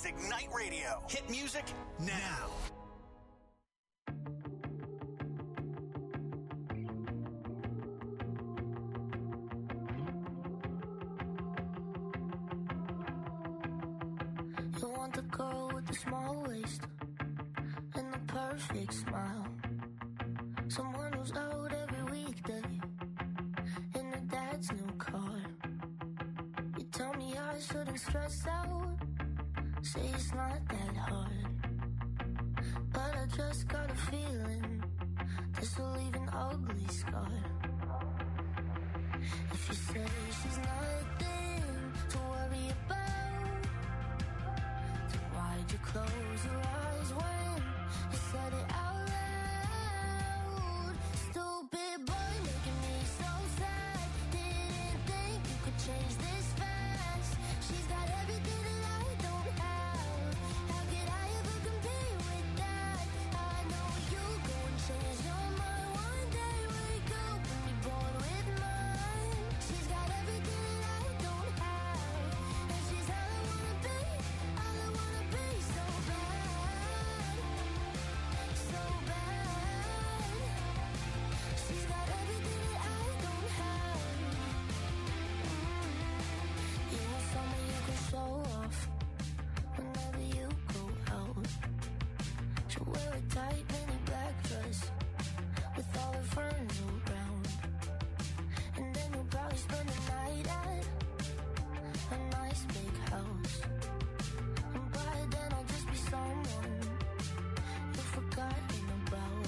is Ignite Radio. Hit music now. You want the girl with the small waist and the perfect smile. Someone who's out every weekday in her dad's new car. You tell me I shouldn't stress out, say it's not that hard. But I just got a feeling this will leave an ugly scar. If you say she's nothing to worry about, then why'd you close your eyes when you said it out loud? Stupid boy making me so sad. Didn't think you could change this fast. She's got everything that I don't have. How could I ever compete with that? I know you go and change your mind one day. Wake up and be bored with mine. She's got everything that I don't have, and she's all I wanna be, all I wanna be. So bad, so bad. She's got everything that I don't have. You want someone you can show off whenever you go out. She'll wear a tight mini black dress with all her friends around, and then you'll probably spend the night at a nice big house. And by then I'll just be someone you've forgotten about.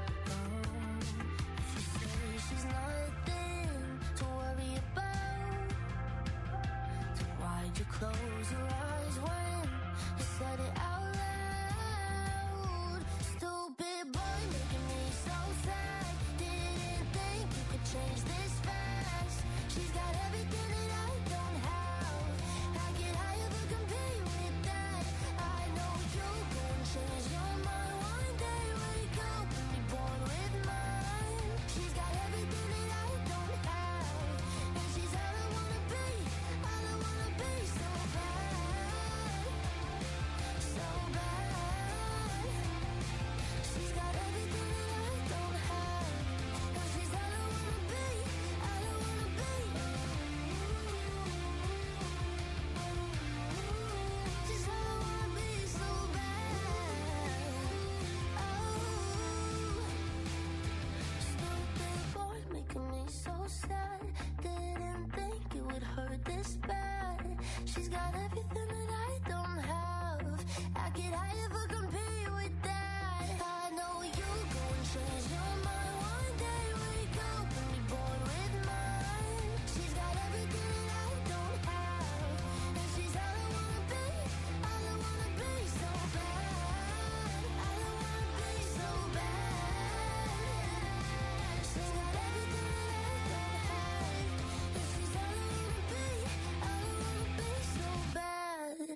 If you say she's nothing to worry about, then why'd you close your eyes when you said it out loud? Stupid boy making me so sad. Didn't think you could change this fast. She's got everything that I don't have. How could I ever compete with that? I know you'll go and change your mind one day. Wake up and be bored with mine. She's got everything that I don't have, and she's all I wanna be, all I wanna be. So bad, so bad. She's got everything that I don't have, and she's all I wanna be, all I wanna be. She's all I wanna be, so bad. Oh, stupid boy making me so sad. Didn't think it would hurt this bad. She's got everything that I don't have. How could I ever compete with that? I know you go and change your mind one day. Wake up and be bored with mine. She's got everything that I don't have, and she's all I wanna be, all I wanna be. So bad, all I wanna be. So bad. She's got everything that I don't have, and she's all I wanna be, all I wanna be. So bad.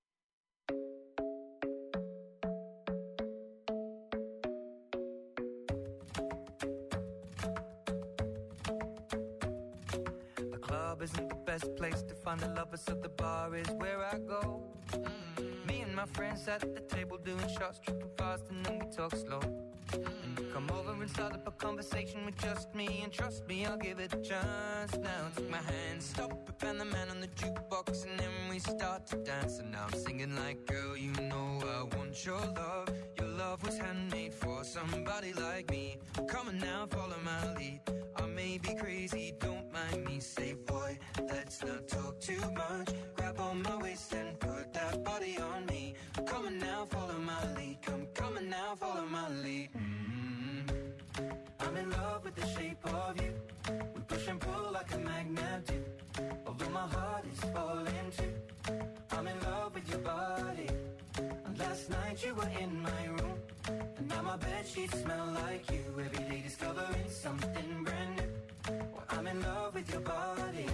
The club isn't the best place to find the lovers, so the bar is where I go. Me and my friends at the table doing shots, tripping fast, and then we talk slow. And you come over and start up a conversation with just me, and trust me, I'll give it a chance. Now take my hand, stop it, and the man on the jukebox, and then we start to dance. And now I'm singing like, girl, you know I want your love. Your love was handmade for somebody like me. Come on now, follow my lead. I may be crazy, don't mind me. Say, boy, let's not talk too much. Grab on my waist and put that body on me. Come on now, follow my lead. Come on now, follow my lead. I'm in love with the shape of you. We push and pull like a magnet do. Although my heart is falling too. I'm in love with your body. And last night you were in my room, and now my bedsheets smell like you. Every day discovering something brand new. Well, I'm in love with your body.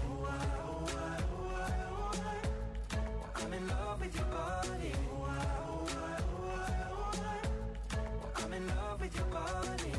I'm in love with your body. I'm in love with your body.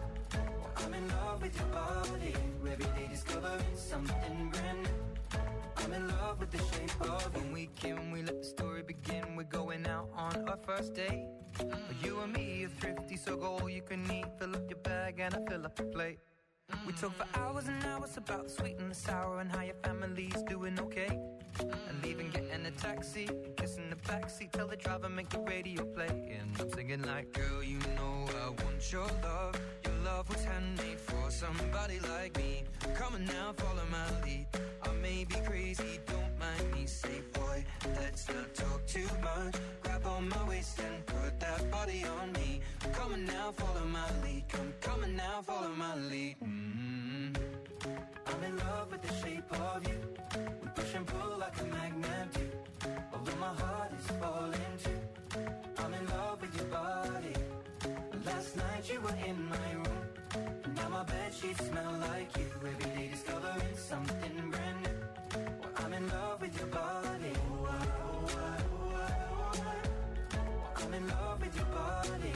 I'm in love with your body. Every day discovering something brand new. I'm in love with the shape of you. When we came, we let the story begin. We're going out on our first date. You and me are thrifty, so go all you can eat. Fill up your bag and I fill up your plate. We talk for hours and hours about the sweet and the sour and how your family's doing okay. And leaving, getting a taxi, kissing the backseat, tell the driver make the radio play. And I'm singing like, girl, you know I want your love. Your love was handmade for somebody like me. Come on now, follow my lead. I may be crazy, don't mind me. Say, boy, let's not talk too much. Grab on my waist and put that body on me. Come on now, follow my lead. Come on now, follow my lead. I'm in love with the shape of you. We push and pull like a magnet do. Although my heart is falling too. I'm in love with your body. Last night you were in my room. Now my bedsheets smell like you. Every day discovering something brand new. Well, I'm in love with your body. I'm in love with your body.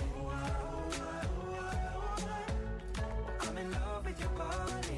I'm in love with your body.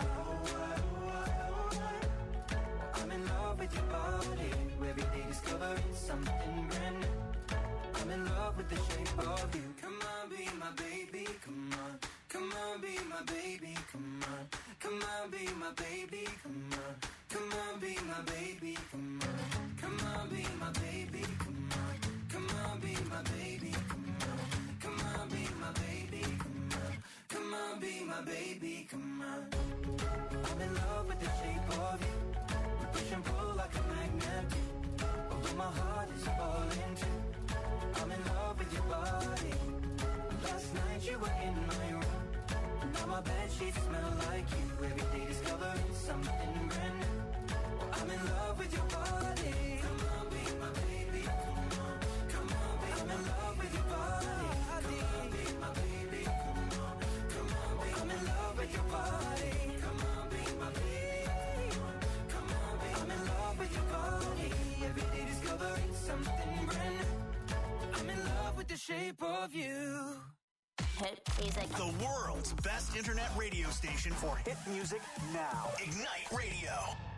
I'm in love with your body. Every day discovering something brand new. I'm in love with the shape of you. Come on, be my baby, come on. Come on, be my baby, come on. Come on, be my baby, come on. Come on, be my baby, come on. Come on, be my baby, come on. Come on, be my baby, come on. Come on, be my baby, come on. Come on, be my baby, come on. I'm in love with the shape of you. We push and pull like a magnet do. Although my heart is falling too. I'm in love with your body. Last night you were in my room. Now my bedsheets smell like you. Every day discovering something brand new. I'm in love with your body. Come on, be my baby. Come on, come on, be. I'm in love with your body. Come on, be my baby. Come on, come on, be. I'm in love with your body. Come on, be my baby. Come on, be. I'm in love with your body. Every day discovering something brand new. I'm in love with the shape of you. Hit music. The world's best internet radio station for hit music now. Ignite Radio.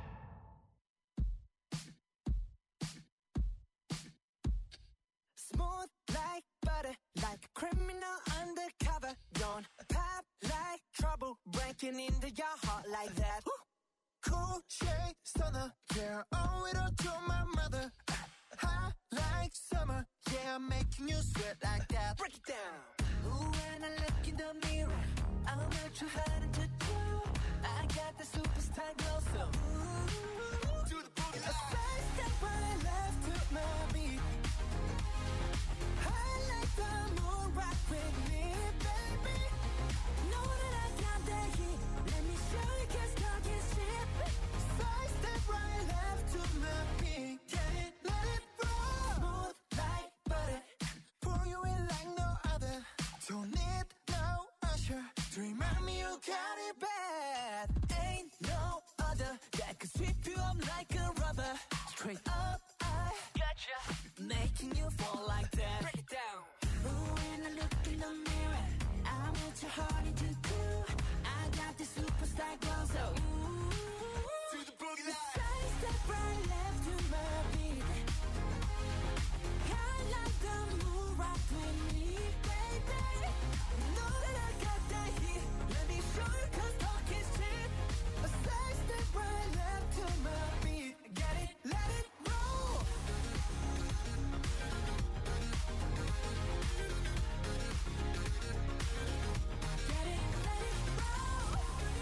Smooth like butter, like a criminal undercover. Don't pop like trouble, breaking into your heart like that. Cool shade stunner, yeah, owe it all to my mother. Hot like summer, yeah, I'm making you sweat like that. Break it down. Ooh, when I look in the mirror, I'm not too hard to do. I got the superstar glow, so ooh, do the boogie. A side step right left to my beat. I like the moon rock with me, baby. Know that I got that heat. Let me show you, 'cause talk is cheap. Side step right left to my beat. Get it, let it roll. Smooth like butter, pour you in like no other. Don't need no usher to remind me you got it bad. Ain't no other that could sweep you up like a rubber. Straight up, I gotcha, making you fall like that. Break it down. Ooh, when I look in the mirror, I'm what your heart to do. I got the superstar glow, so ooh, to the boogie line. Side step right left to my beat. I like the moon rock with me, baby. Know that I got that heat. Let me show you, 'cause talk is cheap. A side step right left to my beat. Get it, let it roll. Get it, let it roll.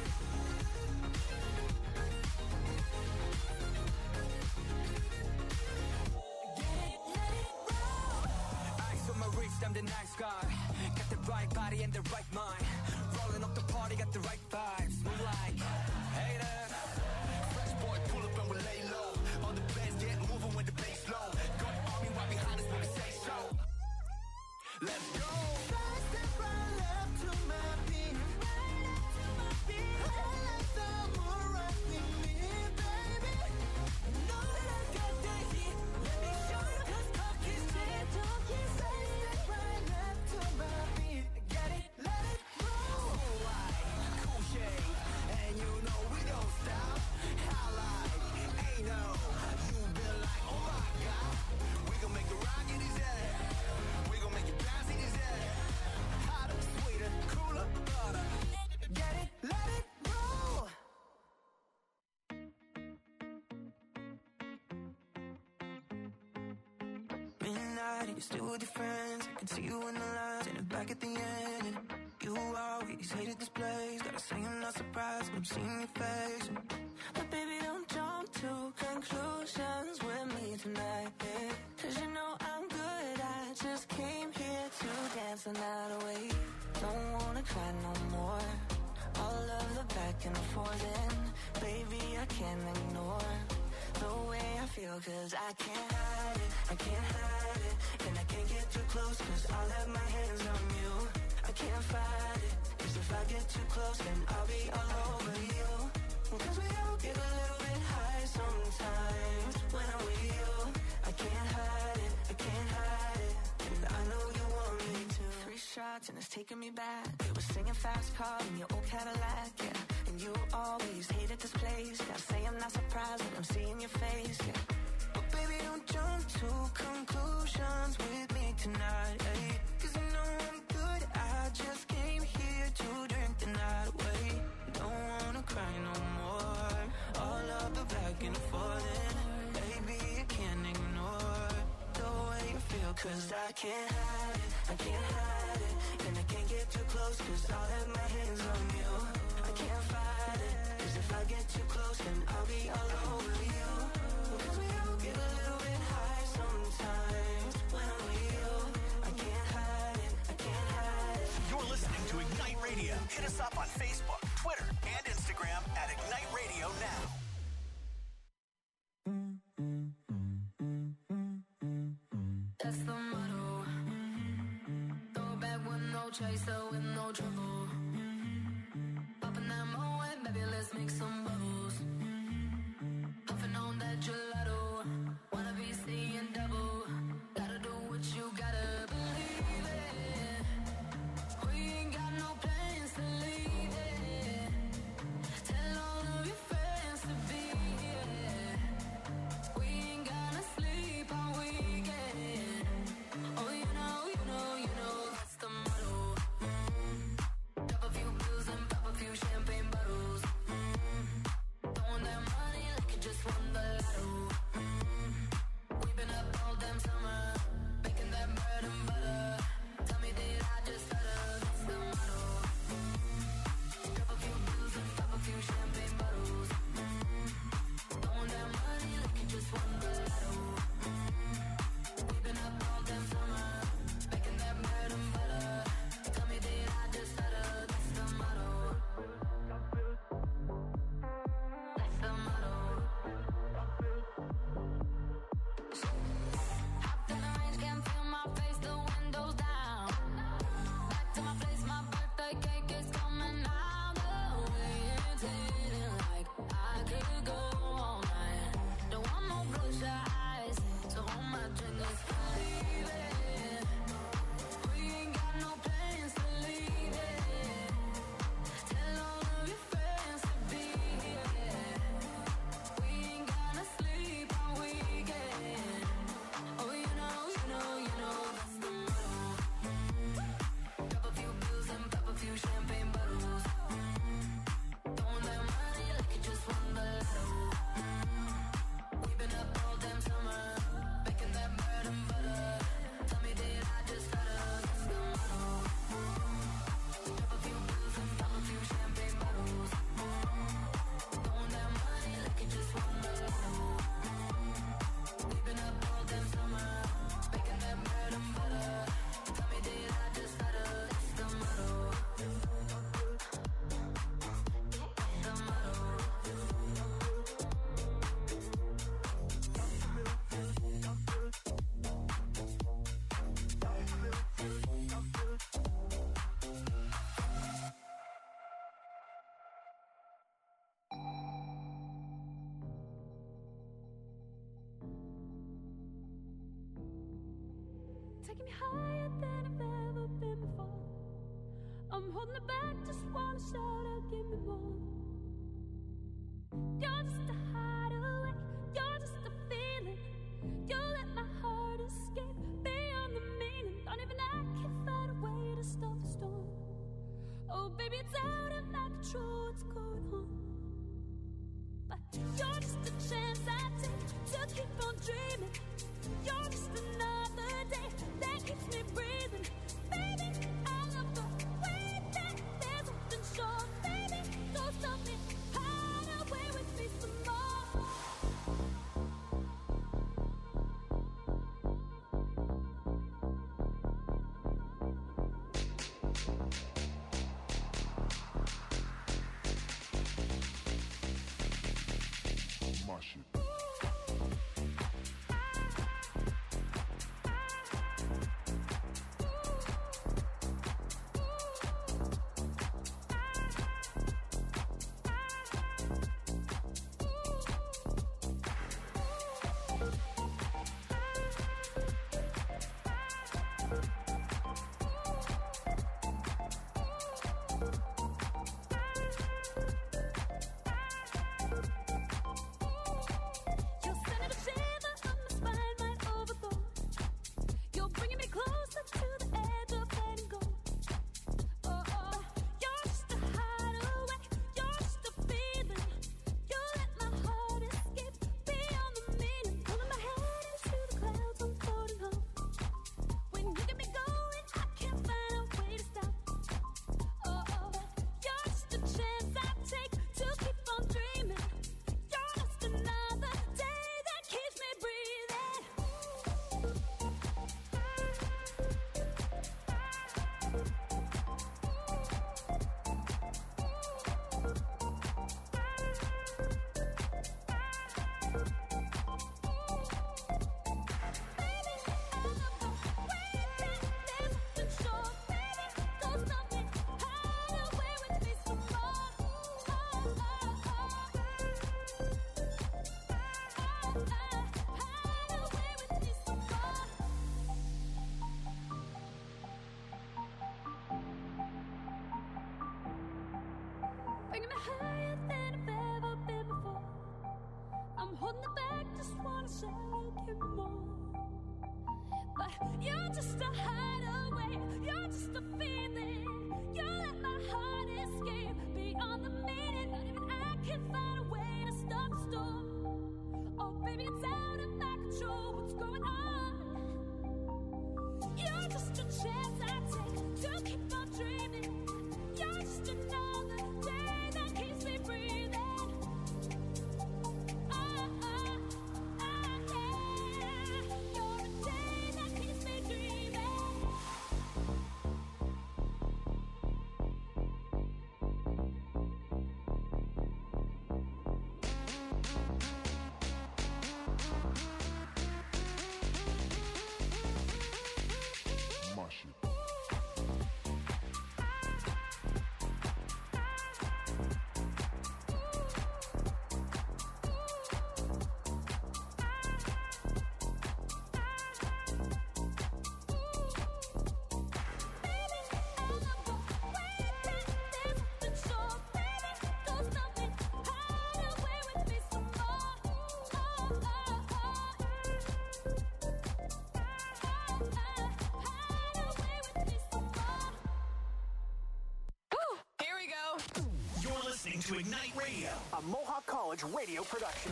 Get it, let it roll. Eyes on my wrist, I'm the nice guy. Got the right body and the right mind. Rolling up the party, got the right vibes. Move like haters. Fresh boy, pull up and we lay low. All the bands get moving when the bass low. Got army right behind us when we say so. Let's go. Side step right left to my beat. Right left to my beat. I like the moon rock with me, baby. Know that I got that heat. Let me show you, 'cause talk is cheap. Side step right left to my beat. Get it, let it roll. Cool shade, and you know midnight, you're still with your friends. I can see you in the lines and it back at the end. And you always hated this place. Gotta say I'm not surprised when I'm seeing your face. But baby, don't jump to conclusions with me tonight, yeah. Cause you know I'm good, I just came here to dance the night away. Don't wanna cry no more. All of the back and forth, and baby, I can't ignore the way I feel, cause I can't hide it, I can't hide it. And I can't get too close, cause I'll have my hands on you. I can't fight it, cause if I get too close, then I'll be all over you. Cause we all get a little bit high sometimes when I'm with you. I can't hide it, I can't hide it. And I know you want me to. 3 shots and it's taking me back. It was singing fast car in your old Cadillac, yeah. And you always hated this place. Gotta say I'm not surprised when I'm seeing your face, yeah. But baby, don't jump to conclusions with me tonight, eh? Cause you know I'm good, I just came here to drink the night away. Don't wanna cry no more. All of the back and forth, and baby, I can't ignore the way you feel, cause I can't hide it, I can't hide it. And I can't get too close, cause I'll have my hands on you. I can't fight it, cause if I get too close, then I'll be all over you. Cause we all get a little bit high sometimes when I'm with you. I can't hide it, I can't hide it. You're listening to Ignite Radio. Hit us up on Facebook, Twitter, and Instagram at Ignite Radio Now. That's the motto. Throw back with no chaser, with no trouble. Popping that Moet, baby, let's make some bubbles. Puffing on that gelato. Wanna be seeing double. Gotta do what you gotta believe it. We ain't got no plans to leave it. Tell all of your friends to be here. We ain't gonna sleep all weekend. Oh, you know, that's the motto. Drop a few pills and pop a few champagne bottles. Throwing that money like you just won the lotto. We've been up all damn summer, making that bread and butter. Tell me, did I just stutter? That's the motto. Drop a few pills and pop a few champagne bottles. Throwing that money like you just won the lotto. We've been up all damn summer, making that bread and butter. Tell me, did I just stutter? That's the motto. That's the motto. Hopped in the range, can't feel my face, the windows down. Back to my place, my birthday cake is coming out. The way it's hitting like I could go all night. Don't want no bloodshot eyes, so hold my drink, let's believe it. We ain't got no plans to leave it. Tell all of your friends to be here. We ain't gonna sleep all weekend. Oh, you know, that's the motto. Drop a few pills and pop a few champagne bottles. Throwing that money like you just won the lotto. We've been up all damn summer, making that bread and butter. Tell me, did I just stutter? That's the motto. Drop a few pills and pop a few champagne bottles. Throwing that money like you just won the lotto. We've been up all damn summer, making that bread and butter. Tell me, did I just stutter? That's the motto. That's the motto. Taking me higher than I've ever been before. I'm holding it back, just wanna shout out, give me more. You're just a hideaway, you're just a feeling. You let my heart escape beyond the meaning. Don't even I can find a way to stop the storm. Oh baby, it's out of my control, what's going on? But you're just a chance I take to keep on dreaming. You're just another you more. But you're just a hideaway, you're just a feeling. You let my heart escape beyond the meaning. Not even I can find a way to stop the storm. Oh baby, it's out of my control. What's going on? You're just a chance I take to keep on dreaming. You're just another day that keeps me breathing. Yeah. You're a day that keeps me dreaming. To Ignite Radio, a Mohawk College radio production.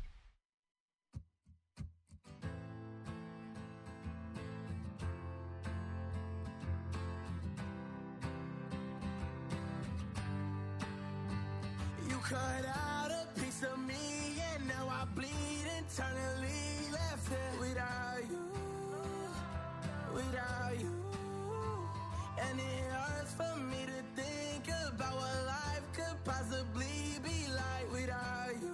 You cut out a piece of me, and now I bleed internally. Left here without you, and it hurts for me to think about what life could possibly be like without you.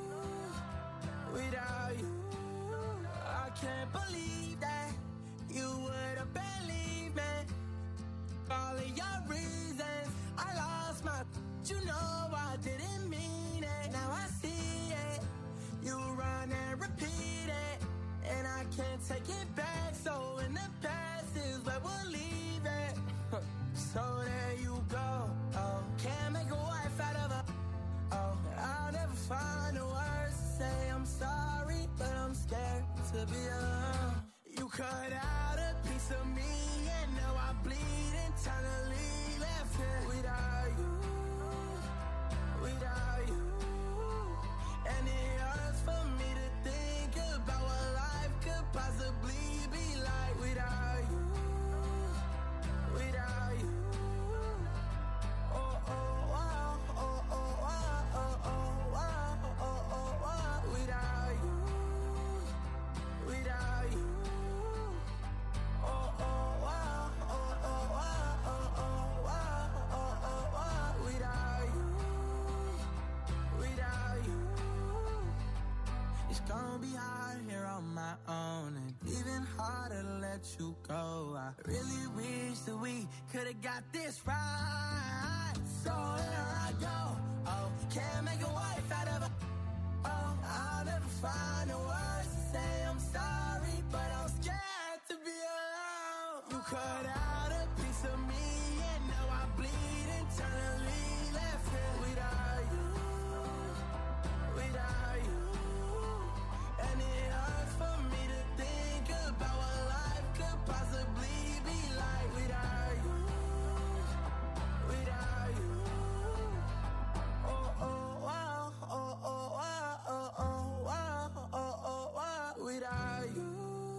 I can't believe that you would have believed me. All of your reasons, I lost my. You know I didn't mean it. Now I see it. You run and repeat it, and I can't take it back. So in the past is where we'll leave it. So there you go. Oh, can't make a wife out of her. Oh, I'll never find the words to say I'm sorry, but I'm scared to be alone. You cut out a piece of me, and now I bleed internally. Left here without you, and it hurts for me to think about what life could possibly be like without you. Gonna be hard here on my own, and even harder to let you go. I really wish that we could've got this right. So here I go. Oh, can't make a wife out of a. Oh, I'll never find the words to say I'm sorry, but I'm scared to be alone. You cut out a piece of me, and now I bleed internally. Left here without you. And it hurts for me to think about what life could possibly be like without you. Oh, oh, wow, oh, oh, wow, oh, oh, wow, oh, oh, wow, without you.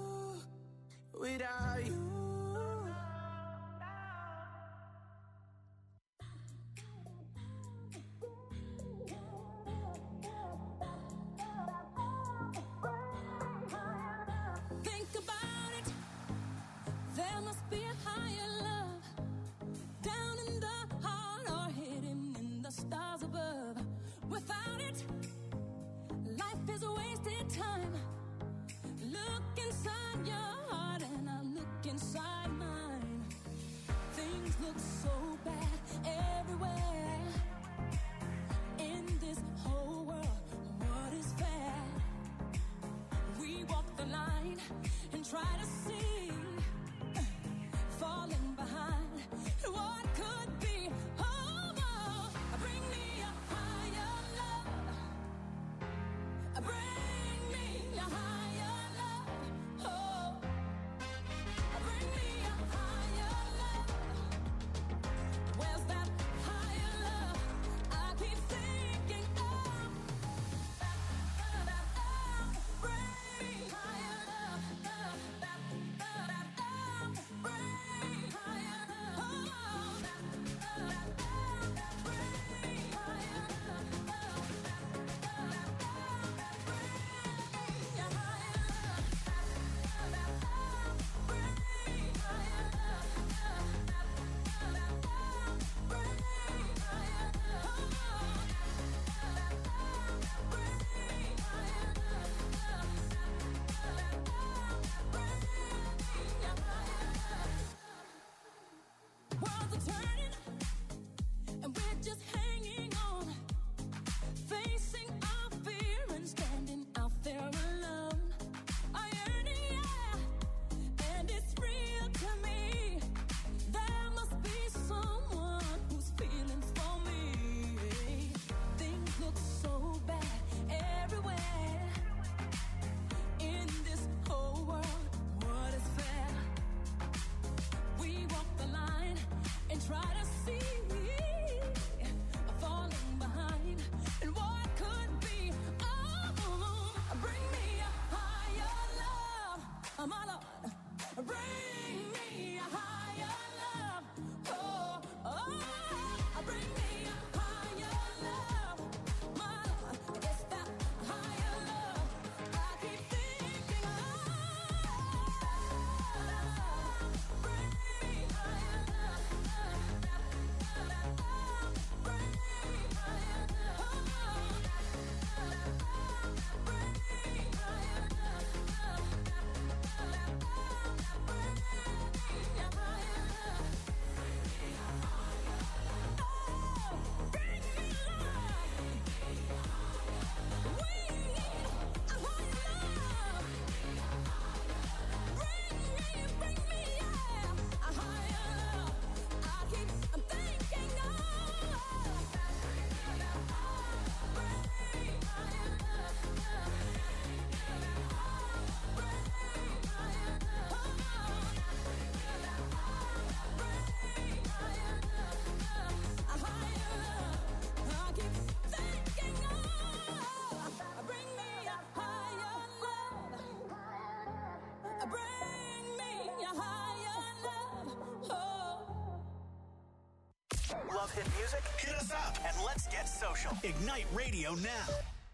Think about it. There must be a higher love down in the heart or hidden in the stars above. Without it, life is a wasted time. Look inside your heart and I look inside mine. Things look so bad everywhere. In this whole world, what is fair? We walk the line and try to see, falling behind what could be. Oh, oh, bring me a higher love. Bring me a higher love. hit music? Hit us up and let's get social. Ignite Radio now.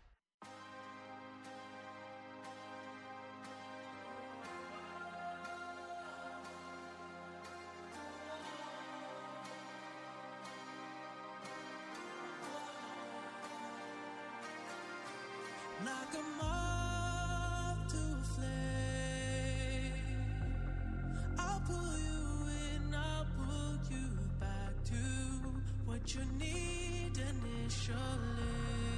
Like a moth to a flame, I'll pull you in, I'll pull you back to what you need initially.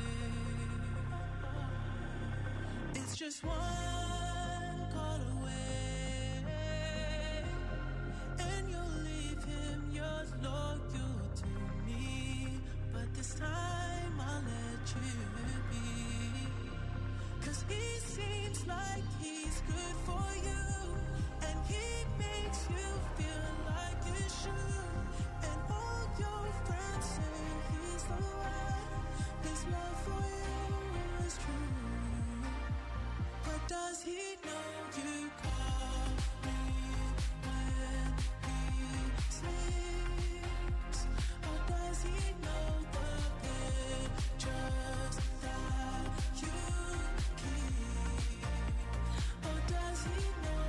It's just one call away, and you'll leave him yours loyal to me. But this time I'll let you be. 'Cause he seems like he's good for you, and he makes you feel like you should. And all your friends say he's the one. His love for you is true. But does he know you call me when he sleeps? Or does he know the pictures that you keep? Or does he know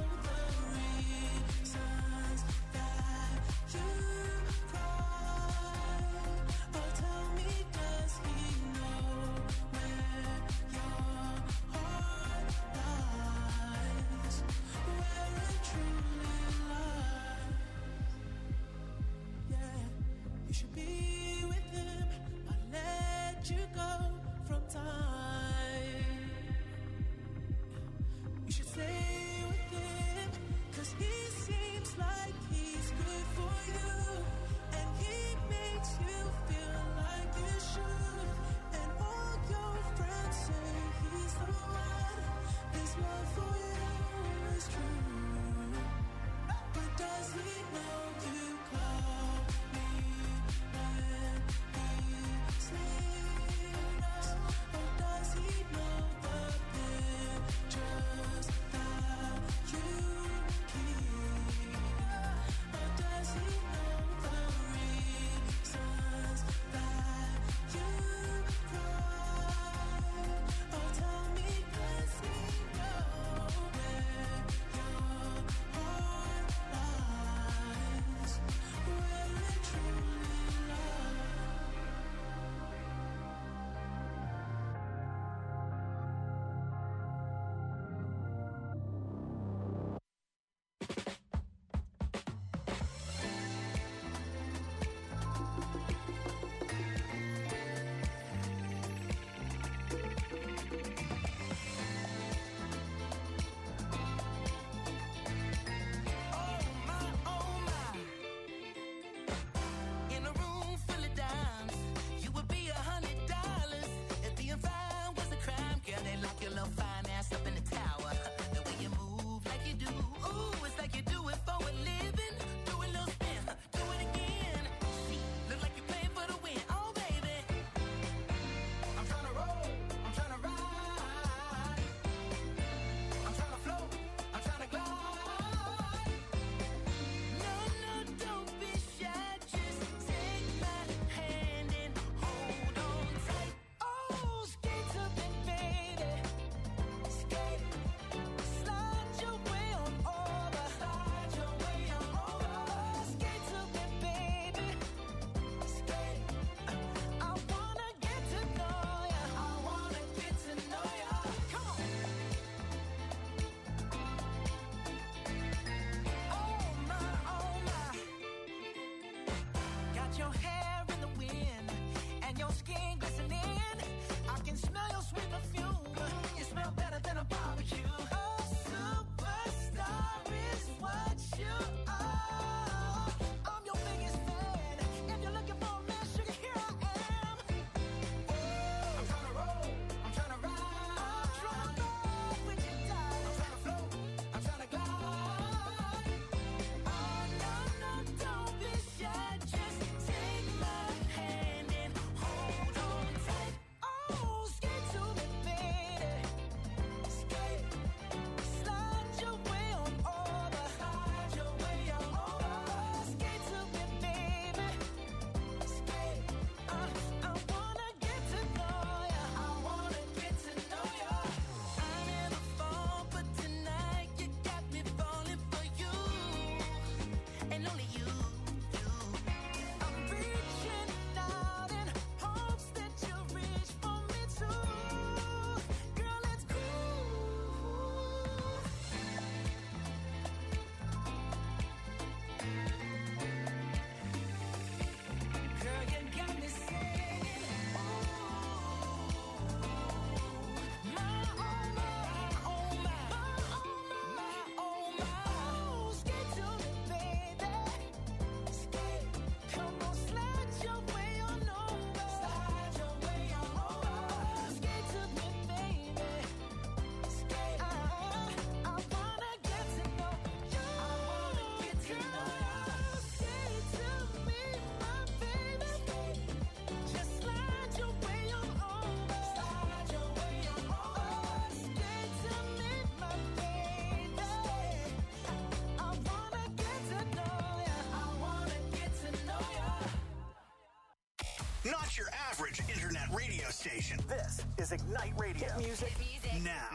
is Ignite Radio. Hit music, now.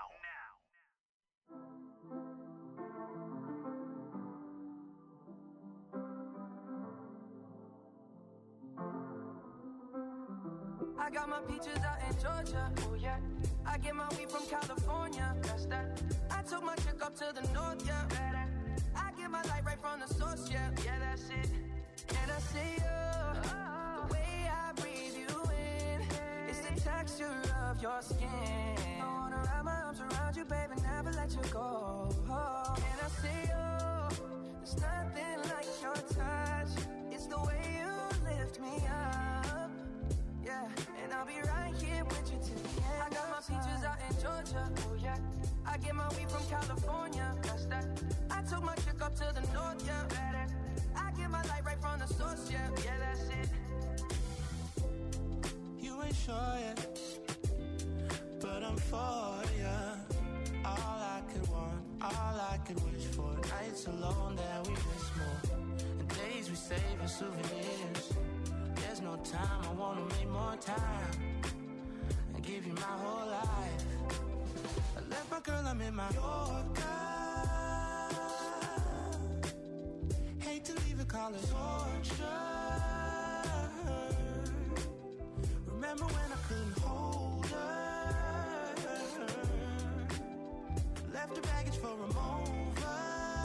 I got my peaches out in Georgia, oh yeah. I get my weed from California, that's that. I took my chick up to the north, yeah. I get my light right from the source, yeah. Yeah, that's it. And I see you, the way I breathe you in, it's the texture of your skin. I wanna wrap my arms around you, baby, never let you go. And I see you, there's nothing like your touch. It's the way you lift me up. Yeah, and I'll be right here with you till the end. I got my peaches out in Georgia, oh yeah. I get my weed from California, that's that. I took my chick up to the north, yeah. I get my light right from the source, yeah. Yeah, that's it. You ain't sure yet, but I'm for ya. All I could want, all I could wish for. Nights alone that we miss more, and days we save as souvenirs. There's no time, I wanna make more time and give you my whole life. I left my girl, I'm in my Yorker. Hate to leave it, call it torture. Remember when I couldn't hold her? Left her baggage for a mover.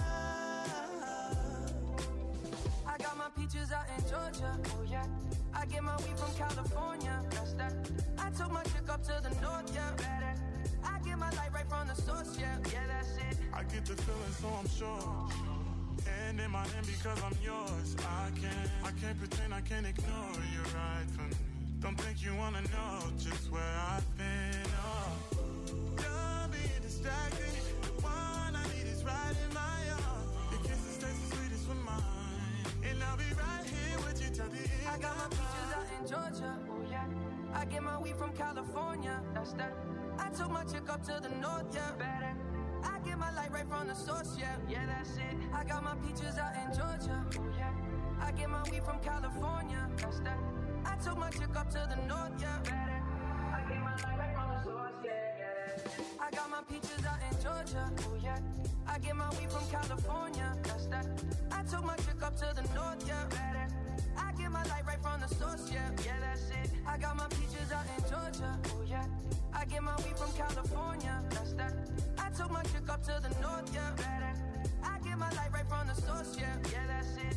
I got my peaches out in Georgia, oh yeah. I get my weed from California, that's that. I took my chick up to the north, yeah. I get my light right from the source, yeah. Yeah, that's it. I get the feeling, so I'm sure. And in my hand because I'm yours. I can't pretend, I can't ignore you right from me. Don't think you wanna know just where I've been. Oh, don't be distracted. The one I need is right in my arms. Your kisses taste the sweetest with mine, and I'll be right here with you till the end. I got my peaches out in Georgia, oh yeah. I get my weed from California, that's that. I took my chick up to the north, yeah. I get my light right from the source, yeah. Yeah, that's it. I got my peaches out in Georgia, oh yeah. I get my weed from California, that's that. I took my chick up to the north, yeah. I get my light right from the source, yeah. I got my peaches out in Georgia, oh yeah. I get my weed from California, that's that. I took my chick up to the north, yeah. I get my light right from the source, yeah. Yeah, that's it. I got my peaches out in Georgia, oh yeah. I get my weed from California, that's that. I took my chick up to the north, yeah. I get my light right from the source, yeah. Yeah, that's it.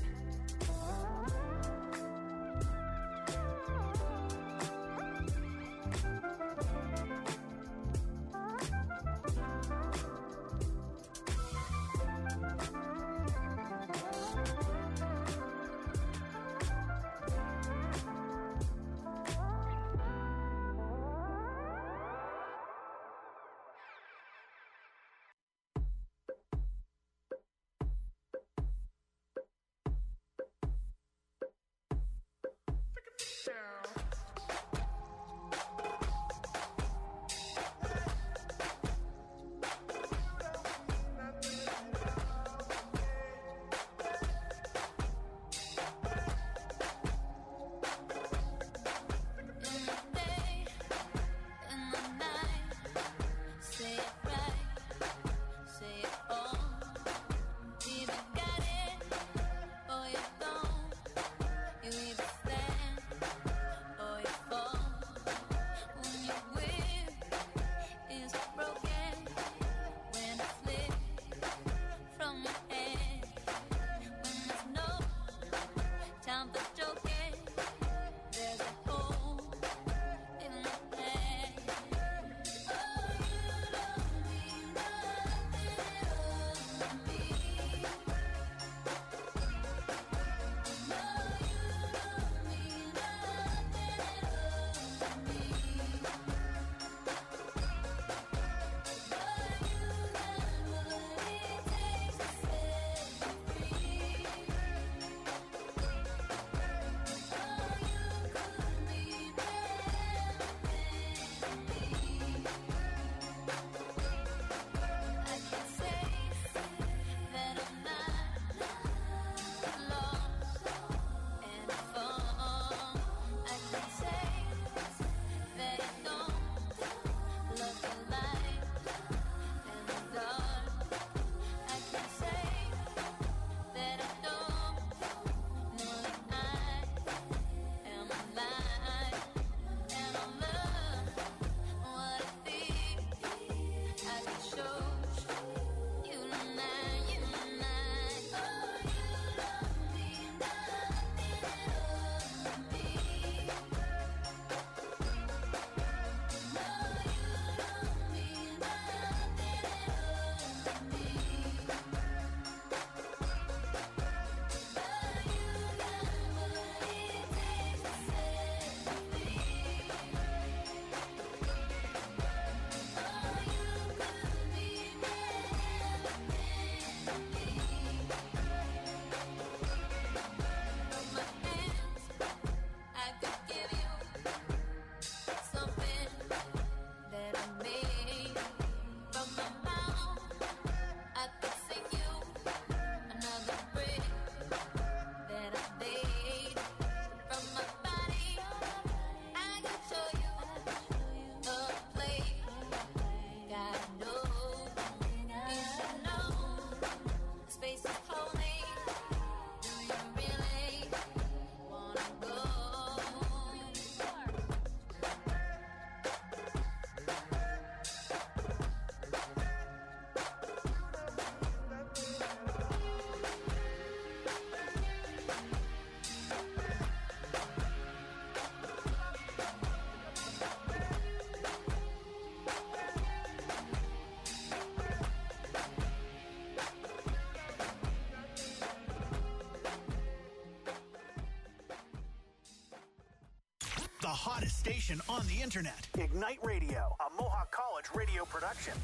The hottest station on the internet. Ignite Radio, a Mohawk College radio production.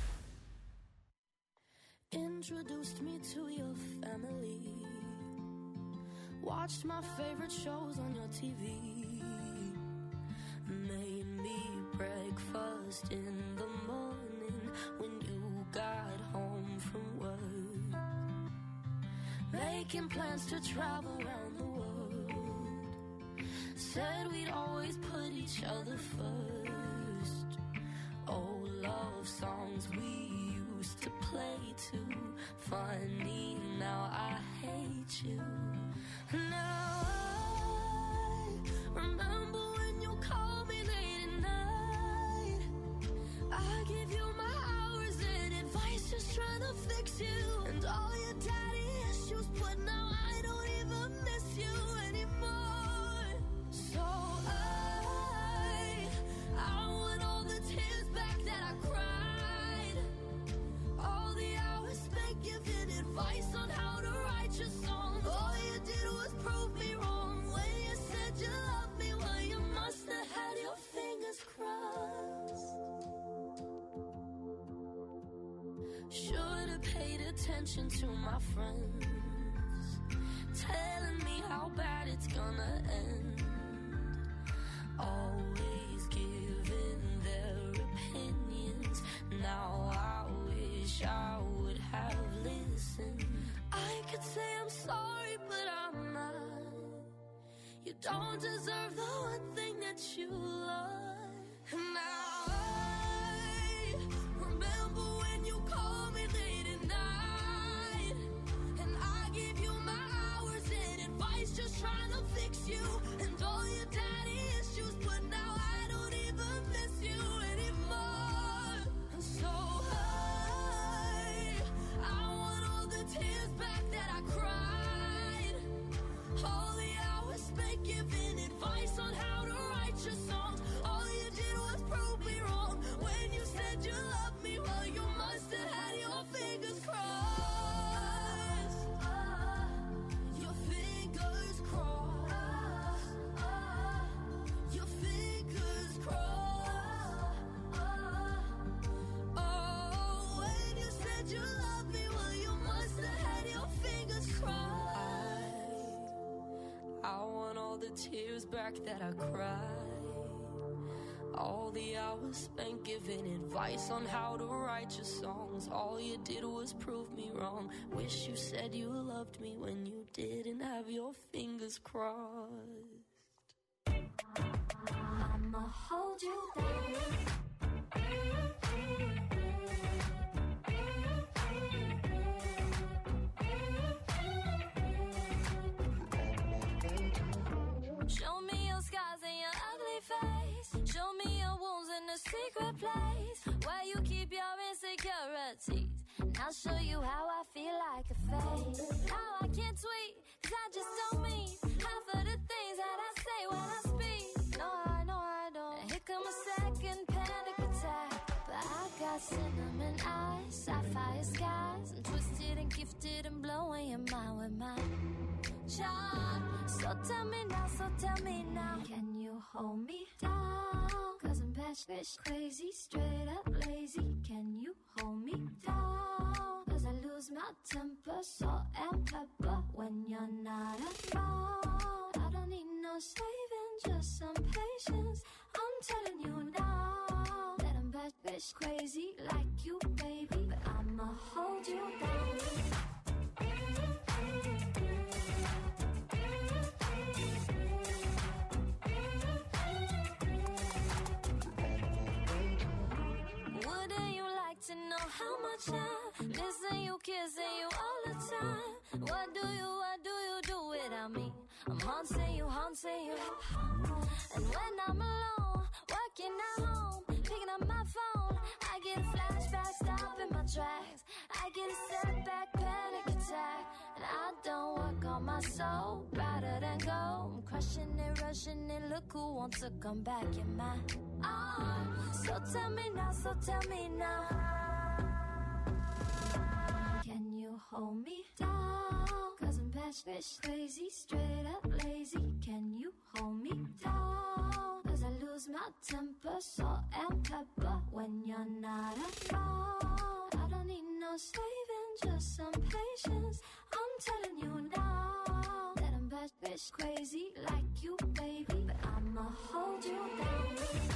Introduced me to your family. Watched my favorite shows on your TV. Made me breakfast in the morning when you got home from work. Making plans to travel around the world. Said we'd always put each other first. Old love songs we used to play too. Funny, now I hate you. Now I remember when you called me late at night. I give you my hours and advice, just trying to fix you. And all your daddy issues, but now I don't even miss you anymore. So I want all the tears back that I cried. All the hours spent giving advice on how to write your songs. All you did was prove me wrong. When you said you loved me, well, you must have had your fingers crossed. Should've paid attention to my friends, telling me how bad it's gonna end. Always giving their opinions. Now I wish I would have listened. I could say I'm sorry, but I'm not. You don't deserve the one thing that you love. Now I remember when you called me late at night, and I gave you my hours and advice, just trying to fix you. And all your daddy issues, but now I don't even miss you anymore. And so I want all the tears back that I cried. All the hours spent giving advice on how to write your songs. All you did was prove me wrong. When you said you loved me, well, you must have had your fingers crossed. Your fingers crossed. Your fingers crossed. Oh, when you said you loved me, well, you must have had your fingers crossed. I want all the tears back that I cried. All the hours spent giving advice on how to write your songs. All you did was prove me wrong. Wish you said you loved me when you didn't have your fingers crossed. I'ma hold you down. Show me your scars and your ugly face. Show me your wounds in a secret place where you keep your insecurities. And I'll show you how I feel like a fake. How I can't tweet, cause I just don't mean half of the things that I say when I speak. No, I don't. And here come a second panic attack. But I got cinnamon eyes, sapphire skies. I'm twisted and gifted and blowing your mind with my charm. So tell me now, can you hold me down? Cause I'm batshit crazy, straight up lazy. Can you hold me down? Cause I lose my temper, salt and pepper when you're not around. I don't need no saving, just some patience. I'm telling you now that I'm batshit crazy like you, baby. But I'ma hold you down. To know how much I listen, you kissing you all the time. What do you do without me? I'm haunting you. And when I'm alone, working at home, picking up my phone, I get a flashback, stopping my tracks. I get a setback, panic attack, and I don't work on my soul. Rather than go, I'm crushing it, rushing it. Look who wants to come back in my arms. So tell me now. Can you hold me down? Cause I'm batshit crazy, straight up lazy. Can you hold me down? Cause I lose my temper, salt and pepper when you're not around. I don't need no saving, just some patience. I'm telling you now that I'm bad bitch crazy like you, baby, but I'ma hold you down.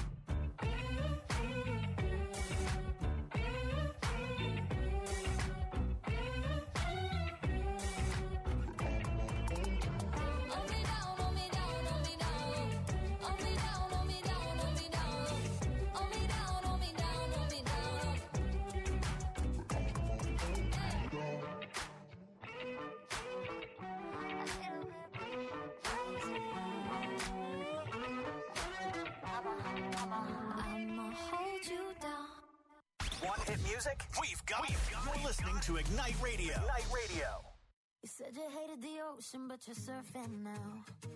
Hit music? We've got it. You're listening to Ignite Radio. Ignite Radio. You said you hated the ocean, but you're surfing now.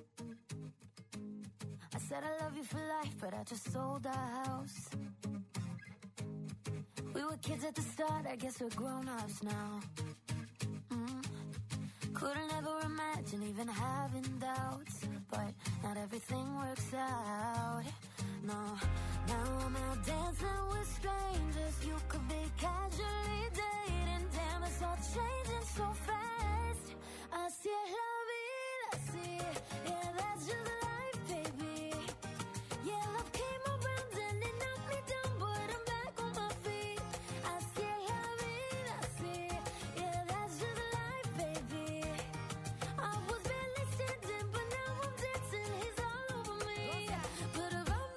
I said I love you for life, but I just sold our house. We were kids at the start, I guess we're grown-ups now. Couldn't ever imagine even having doubts, but not everything works out. No, now I'm out dancing with strangers. You could be casually dating. Damn, it's all changing so fast. Así es la vida, así. Yeah, that's just life, baby. Yeah, love came around and it knocked me down, but I'm back on my feet. Así es la vida, así. Yeah, that's just life, baby. I was barely standing, but now I'm dancing. He's all over me. But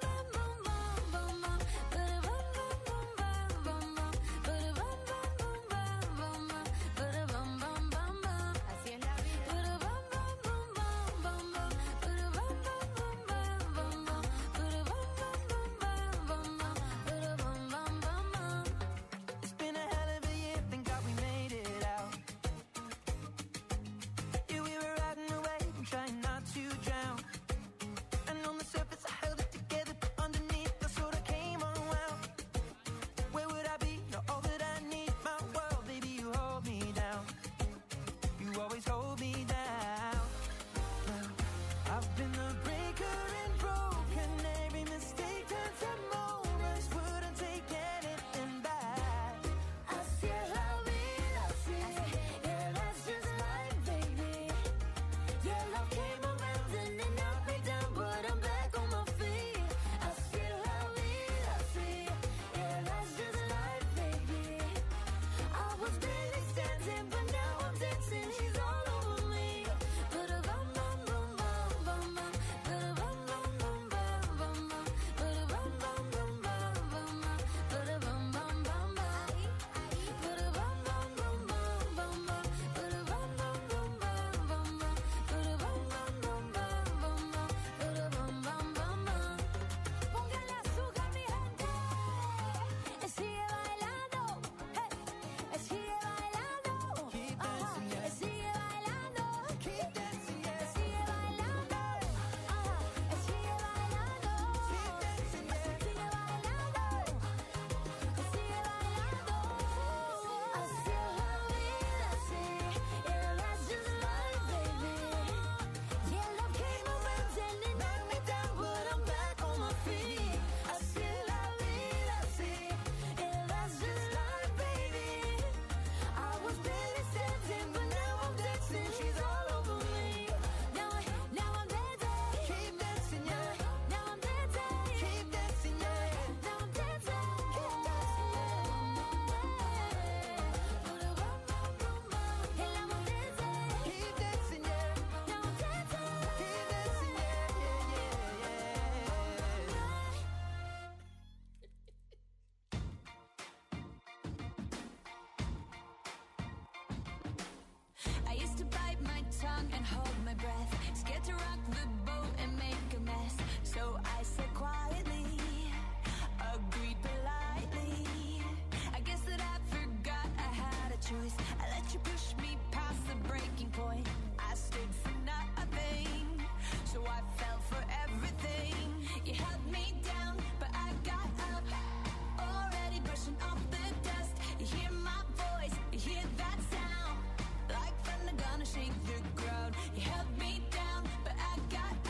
tongue and hold my breath. Scared to rock the boat and make a mess. So I said quietly, agreed politely. I guess that I forgot I had a choice. I let you push me past the breaking point. I stood for nothing, so I fell for everything. You held me down, but I got up. Already brushing off the dust. You hear my voice, you hear that sound. Like thunder gonna shake the ground. You held me down, but I got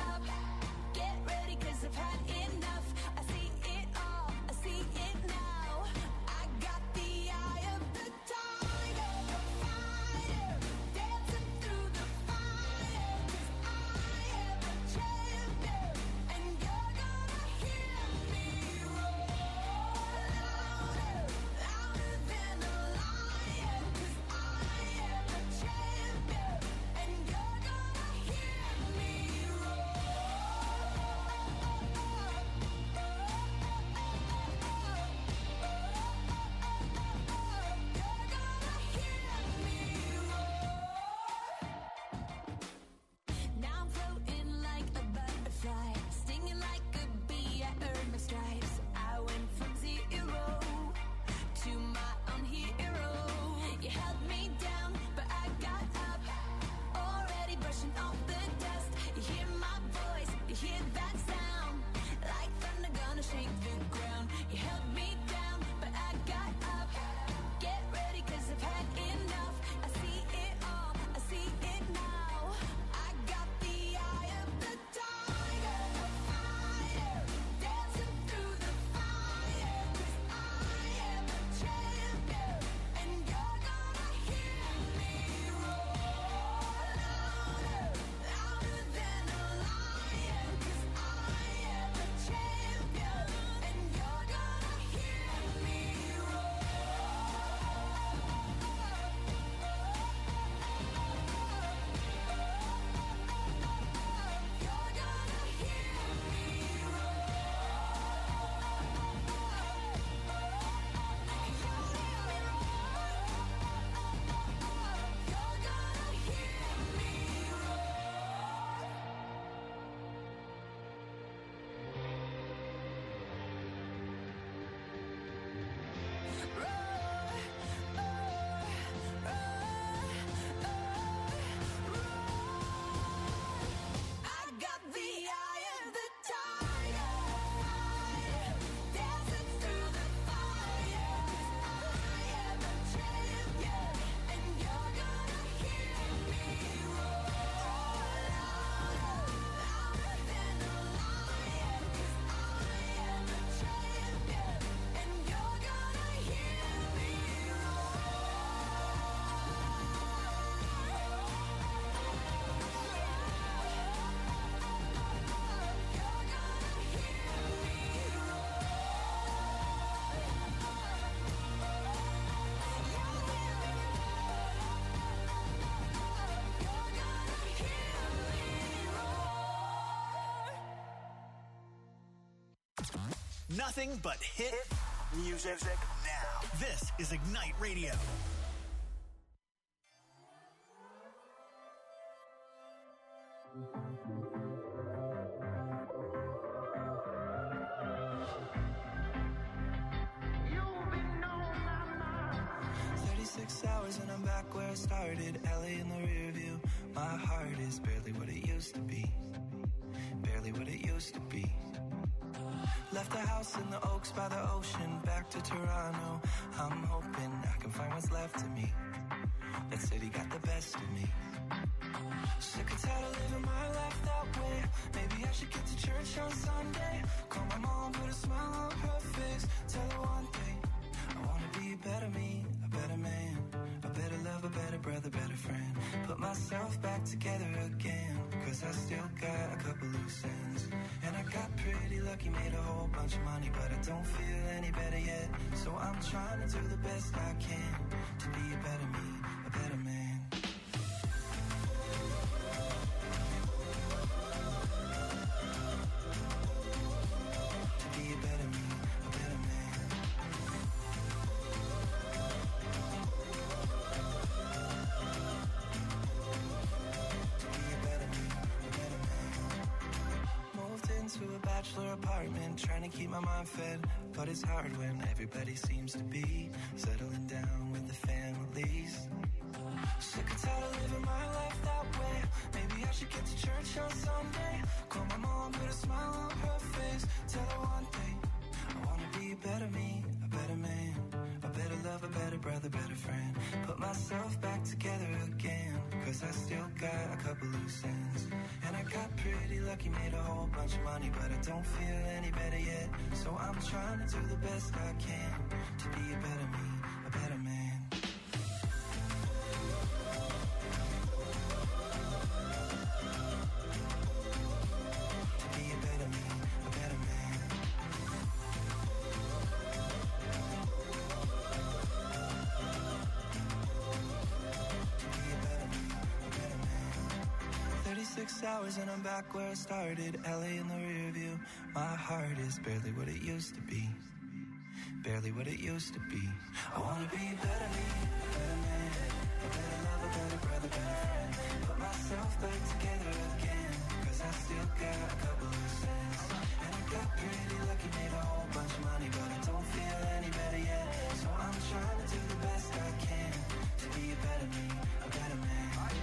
Nothing but hit music now. This is Ignite Radio. Hours and I'm back where I started. LA in the rear view. My heart is barely what it used to be. Barely what it used to be. Left the house in the Oaks by the ocean. Back to Toronto. I'm hoping I can find what's left of me. That city got the best of me. Sick and tired of living my life that way. Maybe I should get to church on Sunday. Call my mom, put a smile on her face. Tell her one thing. I wanna be a better me, a better man, a better love, a better brother, better friend. Put myself back together again, cause I still got a couple loose ends. And I got pretty lucky, made a whole bunch of money, but I don't feel any better yet. So I'm trying to do the best I can, to be a better me, a better man. Apartment, trying to keep my mind fed, but it's hard when everybody seems to be settling down with the families. Sick and tired of living my life that way. Maybe I should get to church on Sunday. Call my mom, put a smile on her face. Tell her one thing, I wanna be a better me, a better man, a better love, a better brother, better friend. Put myself back together again, cause I still got a couple loose ends. And I got pretty lucky, made a whole bunch of money, but I don't feel any better yet. So I'm trying to do the best I can, to be a better me, a better man. To be a better me, a better man. To be a better me, a better man. 36 hours and I'm back where I started. LA in the rear view. My heart is barely what it used to be. Barely what it used to be. I wanna be a better me, a better man, a better love, a better brother, better friend. Put myself back together again, cause I still got a couple loose ends. And I got pretty lucky, made a whole bunch of money, but I don't feel any better yet. So I'm trying to do the best I can, to be a better me, a better man.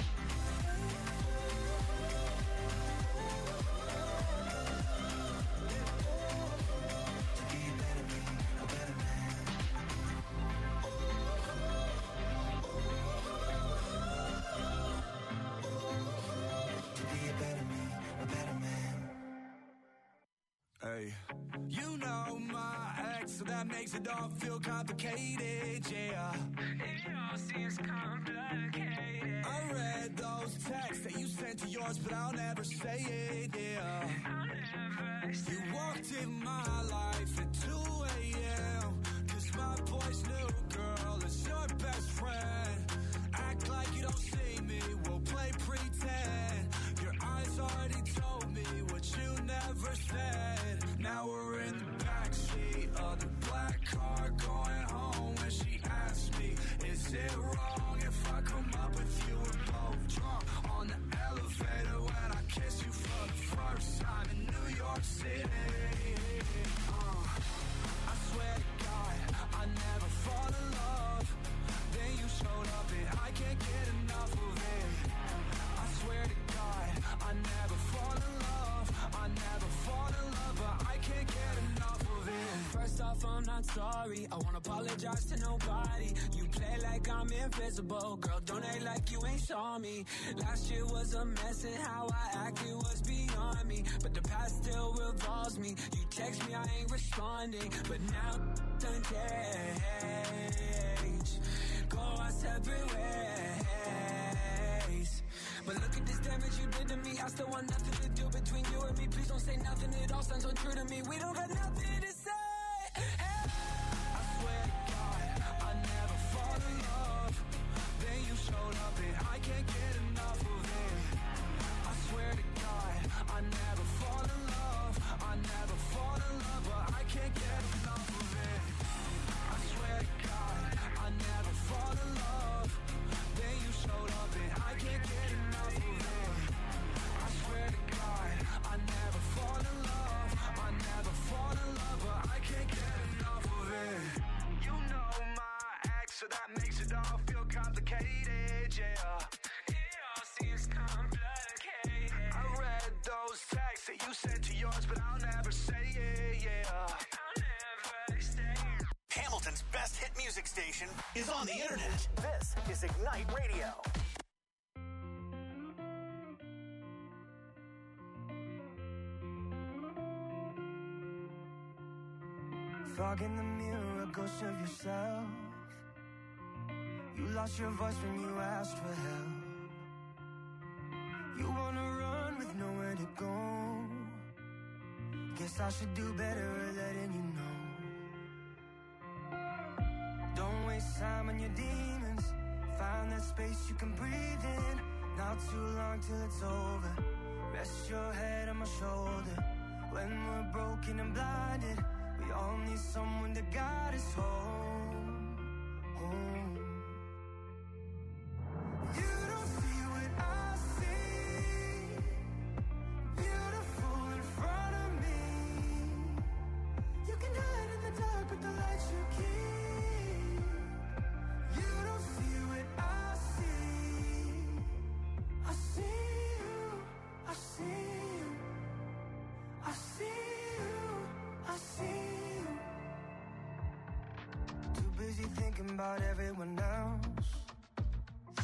Hey. You know my ex, so that makes it all feel complicated, yeah. It all seems complicated. I read those texts that you sent to yours, but I'll never say it, yeah. I'll never say it. You walked in my life at 2 a.m. Cause my boy's new girl is your best friend. Act like you don't see me, we'll play pretend. Your eyes already told me what you never said. Now we're in the backseat of the black car going home. When she asked me, is it wrong if I come up with you? We're both drunk on the elevator when I kiss you for the first time in New York City. I swear to God, I never fall in love. Then you showed up and I can't get enough of it. I swear to God, I never fall in love. I never fall in love, but I can't get enough of it. First off, I'm not sorry. I won't apologize to nobody. You play like I'm invisible. Girl, don't act like you ain't saw me. Last year was a mess and how I acted was beyond me. But the past still revolves me. You text me, I ain't responding. But now done change. Go our separate ways. But look at this damage you did to me. I still want nothing to do between you and me. Please don't say nothing, it all sounds so true to me. We don't got nothing to say. Hey. I swear to God, I never fall in love. Then you showed up and I can't get enough of it. I swear to God, I never fall in love. I never fall in love, but I can't get yeah. It all seems complicated. I read those texts that you sent to yours, but I'll never say it, yeah. I'll never stay. Hamilton's best hit music station is on the internet. This is Ignite Radio. Fog in the mirror, a ghost of yourself. You lost your voice when you asked for help. You wanna run with nowhere to go. Guess I should do better at letting you know. Don't waste time on your demons. Find that space you can breathe in. Not too long till it's over. Rest your head on my shoulder. When we're broken and blinded, we all need someone to guide us home, home. You don't see what I see. Beautiful in front of me. You can hide in the dark with the lights you keep. You don't see what I see. I see you, I see you, I see you, I see you. Too busy thinking about everyone else.